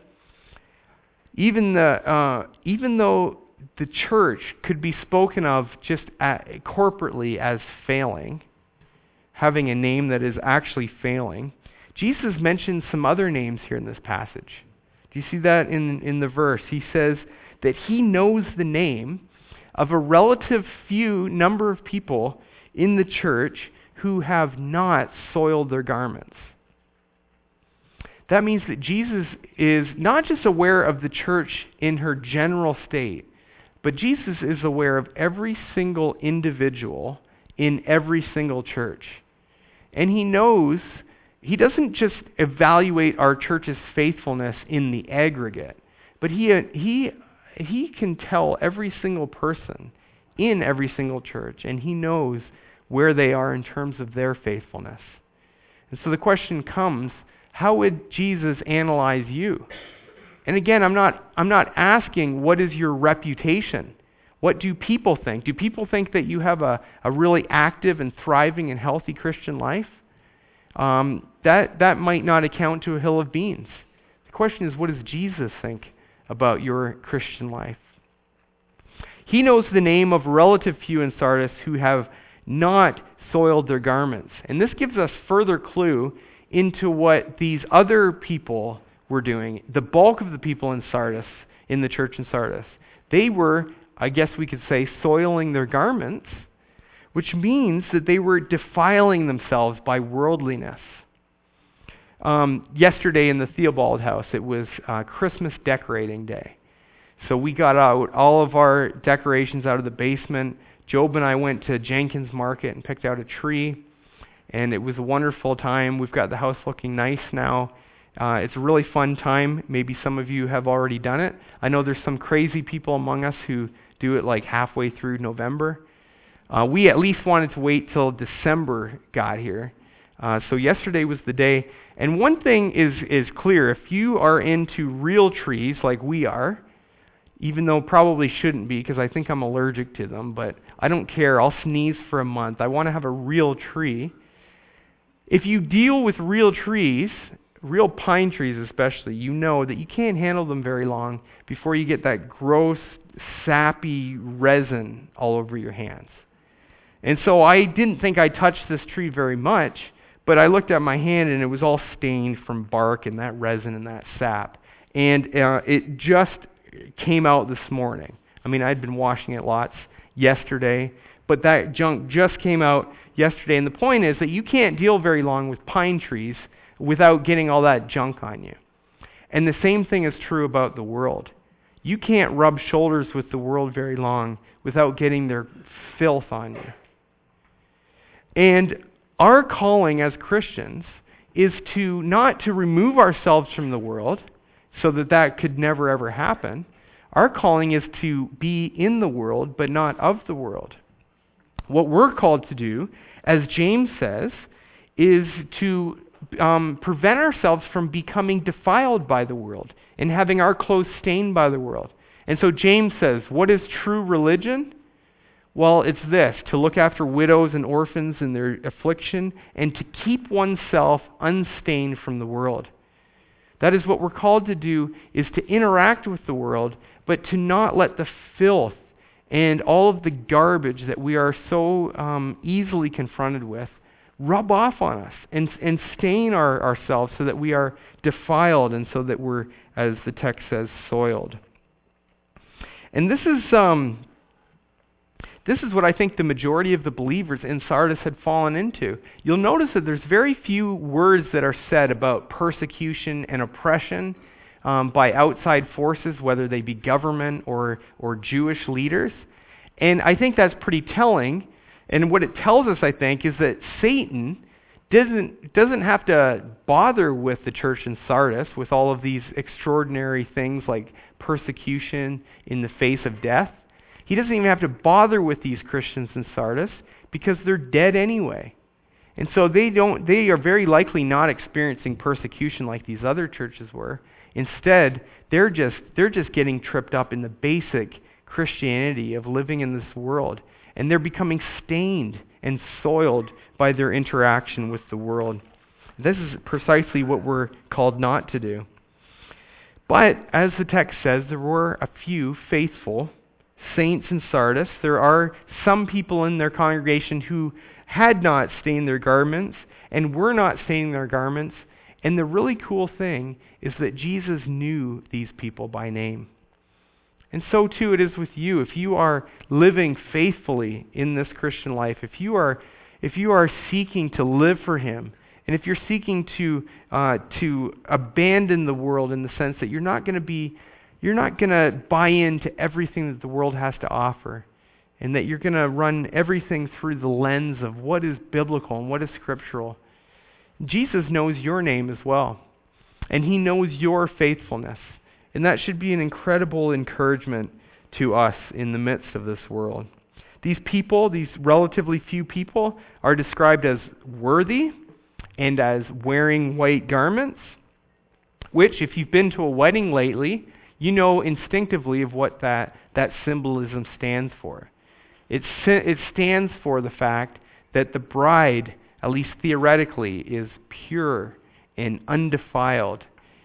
even the uh, even though the church could be spoken of just at, corporately as failing, having a name that is actually failing, Jesus mentions some other names here in this passage. Do you see that in, in the verse? He says that he knows the name of a relative few number of people in the church who have not soiled their garments. That means that Jesus is not just aware of the church in her general state, but Jesus is aware of every single individual in every single church. And he knows, he doesn't just evaluate our church's faithfulness in the aggregate, but he he He can tell every single person in every single church, and he knows where they are in terms of their faithfulness. And so the question comes, how would Jesus analyze you? And again, I'm not I'm not asking what is your reputation? What do people think? Do people think that you have a, a really active and thriving and healthy Christian life? Um, that that might not account to a hill of beans. The question is, what does Jesus think about your Christian life? He knows the name of relative few in Sardis who have not soiled their garments. And this gives us further clue into what these other people were doing. The bulk of the people in Sardis, in the church in Sardis, they were, I guess we could say, soiling their garments, which means that they were defiling themselves by worldliness. Um, yesterday in the Theobald house, it was uh, Christmas decorating day. So we got out all of our decorations out of the basement. Job and I went to Jenkins Market and picked out a tree, and it was a wonderful time. We've got the house looking nice now. Uh, it's a really fun time. Maybe some of you have already done it. I know there's some crazy people among us who do it like halfway through November. Uh, we at least wanted to wait till December got here. Uh, so yesterday was the day. And one thing is is clear. If you are into real trees like we are, even though probably shouldn't be because I think I'm allergic to them, but I don't care. I'll sneeze for a month. I want to have a real tree. If you deal with real trees real pine trees especially, you know that you can't handle them very long before you get that gross, sappy resin all over your hands. And so I didn't think I touched this tree very much, but I looked at my hand and it was all stained from bark and that resin and that sap. And uh, it just came out this morning. I mean, I'd been washing it lots yesterday, but that junk just came out yesterday. And the point is that you can't deal very long with pine trees without getting all that junk on you. And the same thing is true about the world. You can't rub shoulders with the world very long without getting their filth on you. And our calling as Christians is to not to remove ourselves from the world so that that could never ever happen. Our calling is to be in the world but not of the world. What we're called to do, as James says, is to um, prevent ourselves from becoming defiled by the world and having our clothes stained by the world. And so James says, what is true religion? Well, it's this, to look after widows and orphans in their affliction and to keep oneself unstained from the world. That is what we're called to do, is to interact with the world, but to not let the filth and all of the garbage that we are so um, easily confronted with rub off on us and, and stain our, ourselves so that we are defiled and so that we're, as the text says, soiled. And this is... Um, This is what I think the majority of the believers in Sardis had fallen into. You'll notice that there's very few words that are said about persecution and oppression um, by outside forces, whether they be government or, or Jewish leaders. And I think that's pretty telling. And what it tells us, I think, is that Satan doesn't, doesn't have to bother with the church in Sardis with all of these extraordinary things like persecution in the face of death. He doesn't even have to bother with these Christians in Sardis because they're dead anyway. And so they don't they are very likely not experiencing persecution like these other churches were. Instead, they're just they're just getting tripped up in the basic Christianity of living in this world, and they're becoming stained and soiled by their interaction with the world. This is precisely what we're called not to do. But as the text says, there were a few faithful saints in Sardis. There are some people in their congregation who had not stained their garments and were not staining their garments. And the really cool thing is that Jesus knew these people by name. And so too it is with you. If you are living faithfully in this Christian life, if you are if you are seeking to live for Him, and if you're seeking to uh, to abandon the world in the sense that you're not going to be You're not going to buy into everything that the world has to offer, and that you're going to run everything through the lens of what is biblical and what is scriptural. Jesus knows your name as well, and He knows your faithfulness, and that should be an incredible encouragement to us in the midst of this world. These people, these relatively few people, are described as worthy and as wearing white garments, which, if you've been to a wedding lately, you know instinctively of what that, that symbolism stands for. It, it stands for the fact that the bride, at least theoretically, is pure and undefiled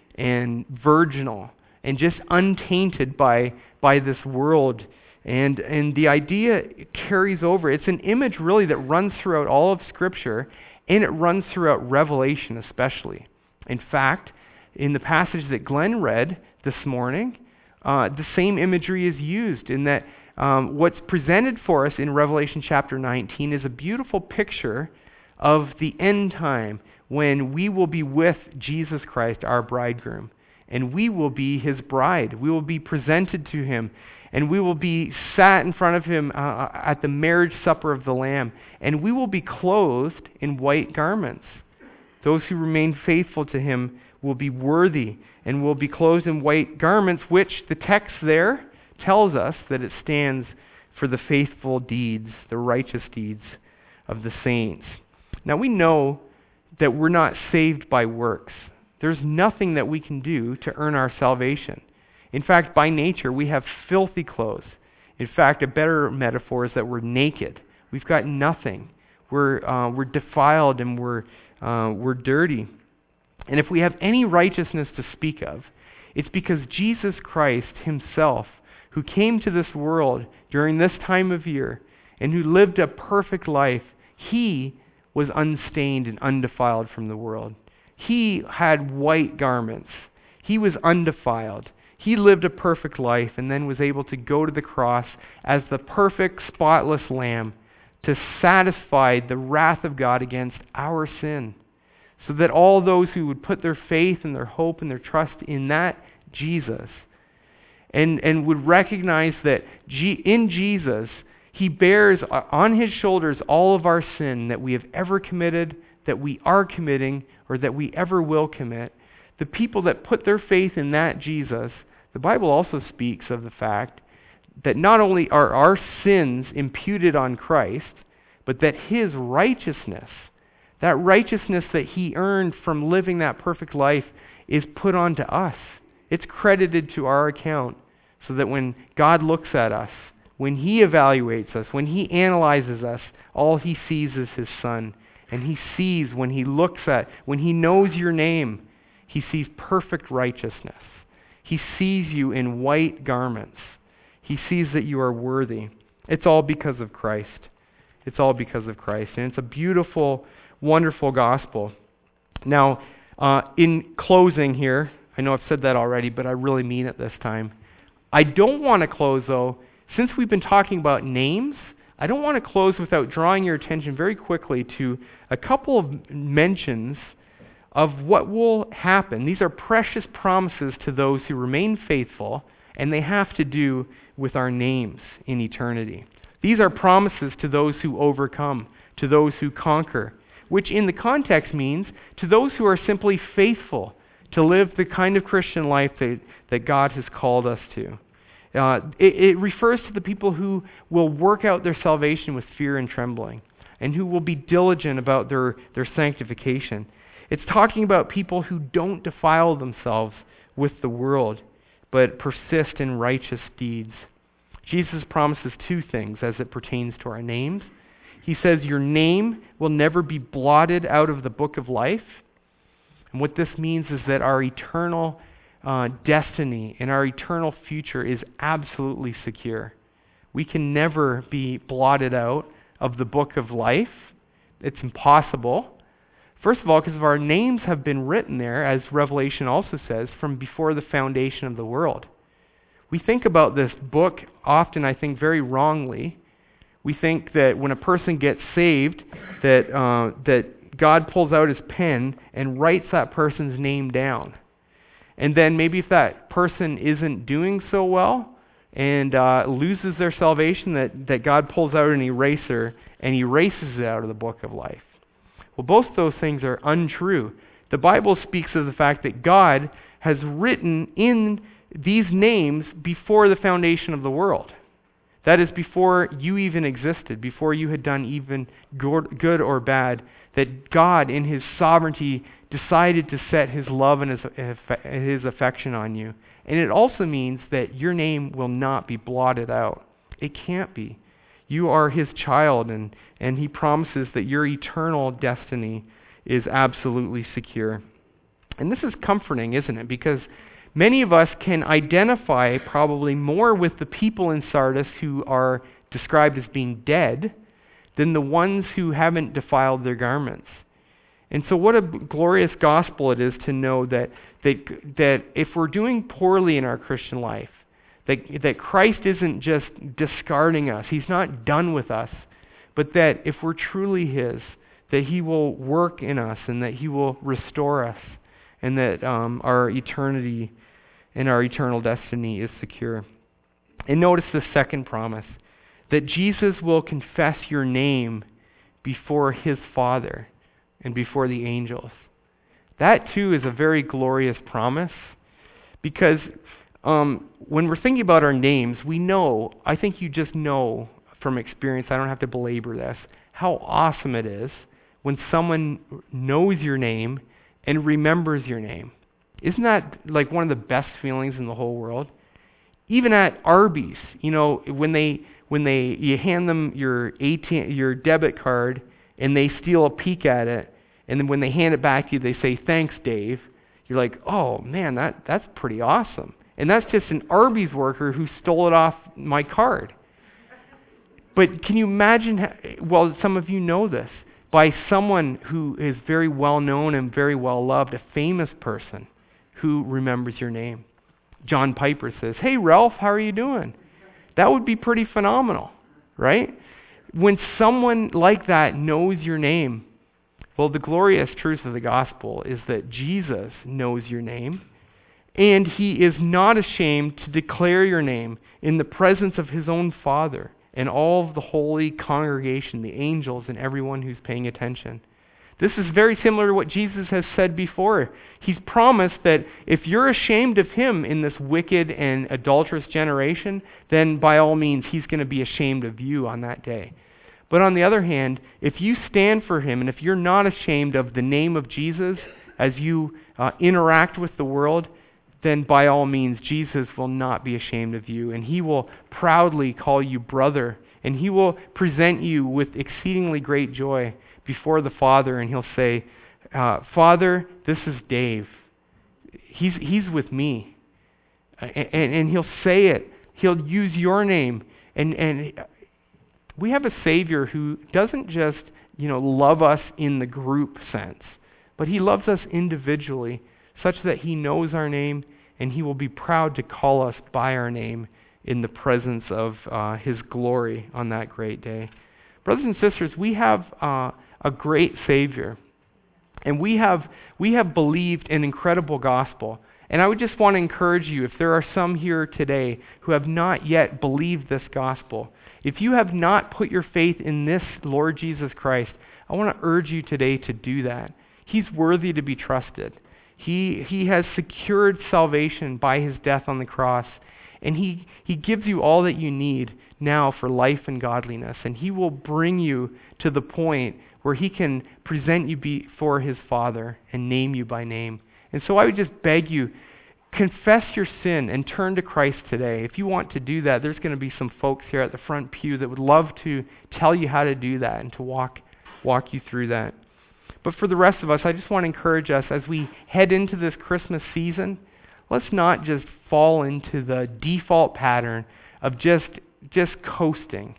and virginal and just untainted by, by this world. And, and the idea carries over. It's an image really that runs throughout all of Scripture, and it runs throughout Revelation especially. In fact, in the passage that Glenn read this morning, uh, the same imagery is used in that um, what's presented for us in Revelation chapter nineteen is a beautiful picture of the end time when we will be with Jesus Christ, our bridegroom, and we will be His bride. We will be presented to Him, and we will be sat in front of Him uh, at the marriage supper of the Lamb, and we will be clothed in white garments. Those who remain faithful to Him will be worthy and will be clothed in white garments, which the text there tells us that it stands for the faithful deeds, the righteous deeds of the saints. Now we know that we're not saved by works. There's nothing that we can do to earn our salvation. In fact, by nature, we have filthy clothes. In fact, a better metaphor is that we're naked. We've got nothing. We're uh, we're defiled and we're uh, we're dirty. And if we have any righteousness to speak of, it's because Jesus Christ himself, who came to this world during this time of year and who lived a perfect life, he was unstained and undefiled from the world. He had white garments. He was undefiled. He lived a perfect life and then was able to go to the cross as the perfect, spotless lamb to satisfy the wrath of God against our sin, so that all those who would put their faith and their hope and their trust in that Jesus and, and would recognize that G- in Jesus, he bears on his shoulders all of our sin that we have ever committed, that we are committing, or that we ever will commit. The people that put their faith in that Jesus, the Bible also speaks of the fact that not only are our sins imputed on Christ, but that his righteousness, that righteousness that he earned from living that perfect life, is put onto us. It's credited to our account, so that when God looks at us, when he evaluates us, when he analyzes us, all he sees is his Son. And he sees, when he looks at, when he knows your name, he sees perfect righteousness. He sees you in white garments. He sees that you are worthy. It's all because of Christ. It's all because of Christ. And it's a beautiful, wonderful gospel. Now, uh, in closing here, I know I've said that already, but I really mean it this time. I don't want to close, though, since we've been talking about names, I don't want to close without drawing your attention very quickly to a couple of mentions of what will happen. These are precious promises to those who remain faithful, and they have to do with our names in eternity. These are promises to those who overcome, to those who conquer, which in the context means to those who are simply faithful to live the kind of Christian life that, that God has called us to. Uh, it, it refers to the people who will work out their salvation with fear and trembling, and who will be diligent about their, their sanctification. It's talking about people who don't defile themselves with the world, but persist in righteous deeds. Jesus promises two things as it pertains to our names. He says your name will never be blotted out of the book of life. And what this means is that our eternal uh, destiny and our eternal future is absolutely secure. We can never be blotted out of the book of life. It's impossible. First of all, because our names have been written there, as Revelation also says, from before the foundation of the world. We think about this book often, I think, very wrongly. We think that when a person gets saved, that uh, that God pulls out his pen and writes that person's name down. And then maybe if that person isn't doing so well and uh, loses their salvation, that, that God pulls out an eraser and erases it out of the book of life. Well, both those things are untrue. The Bible speaks of the fact that God has written in these names before the foundation of the world. That is, before you even existed, before you had done even good or bad, that God in his sovereignty decided to set his love and his, his affection on you. And it also means that your name will not be blotted out. It can't be. You are his child, and, and he promises that your eternal destiny is absolutely secure. And this is comforting, isn't it? Because many of us can identify probably more with the people in Sardis who are described as being dead than the ones who haven't defiled their garments. And so what a glorious gospel it is to know that, that, that if we're doing poorly in our Christian life, that, that Christ isn't just discarding us. He's not done with us. But that if we're truly his, that he will work in us and that he will restore us, and that um, our eternity and our eternal destiny is secure. And notice the second promise, that Jesus will confess your name before his Father and before the angels. That too is a very glorious promise, because um, when we're thinking about our names, we know, I think you just know from experience, I don't have to belabor this, how awesome it is when someone knows your name and remembers your name. Isn't that like one of the best feelings in the whole world? Even at Arby's, you know, when they when they you hand them your A T M, your debit card, and they steal a peek at it, And then when they hand it back to you, they say, "Thanks, Dave." You're like, "Oh man, that, that's pretty awesome." And that's just an Arby's worker who stole it off my card. But can you imagine, how, well, some of you know this, by someone who is very well known and very well loved, a famous person who remembers your name. John Piper says, "Hey Ralph, how are you doing?" That would be pretty phenomenal, right? When someone like that knows your name, well, the glorious truth of the gospel is that Jesus knows your name, and he is not ashamed to declare your name in the presence of his own Father and all of the holy congregation, the angels, and everyone who's paying attention. This is very similar to what Jesus has said before. He's promised that if you're ashamed of him in this wicked and adulterous generation, then by all means, he's going to be ashamed of you on that day. But on the other hand, if you stand for him, and if you're not ashamed of the name of Jesus as you uh, interact with the world, then by all means, Jesus will not be ashamed of you, and he will proudly call you brother, and he will present you with exceedingly great joy before the Father, and he'll say, uh, "Father, this is Dave. He's he's with me." And, and, and he'll say it. He'll use your name. And, and we have a Savior who doesn't just, you know, love us in the group sense, but he loves us individually, such that he knows our name, and he will be proud to call us by our name in the presence of uh, his glory on that great day. Brothers and sisters, we have uh, a great Savior, and we have we have believed an incredible gospel. And I would just want to encourage you, if there are some here today who have not yet believed this gospel, if you have not put your faith in this Lord Jesus Christ, I want to urge you today to do that. He's worthy to be trusted. He he has secured salvation by his death on the cross, and he, he gives you all that you need now for life and godliness, and he will bring you to the point where he can present you before his Father and name you by name. And so I would just beg you, confess your sin and turn to Christ today. If you want to do that, there's going to be some folks here at the front pew that would love to tell you how to do that and to walk walk you through that. But for the rest of us, I just want to encourage us as we head into this Christmas season, let's not just fall into the default pattern of just just coasting.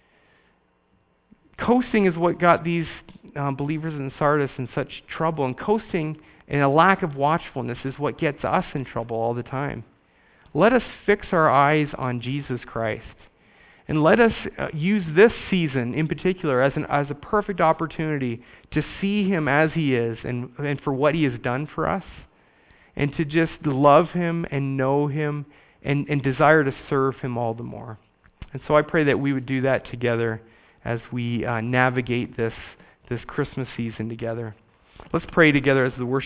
Coasting is what got these uh, believers in Sardis in such trouble, and coasting and a lack of watchfulness is what gets us in trouble all the time. Let us fix our eyes on Jesus Christ, and let us uh, use this season in particular as an as a perfect opportunity to see him as he is and, and for what he has done for us, and to just love him and know him and, and desire to serve him all the more. And so I pray that we would do that together as we uh, navigate this, this Christmas season together. Let's pray together as the worship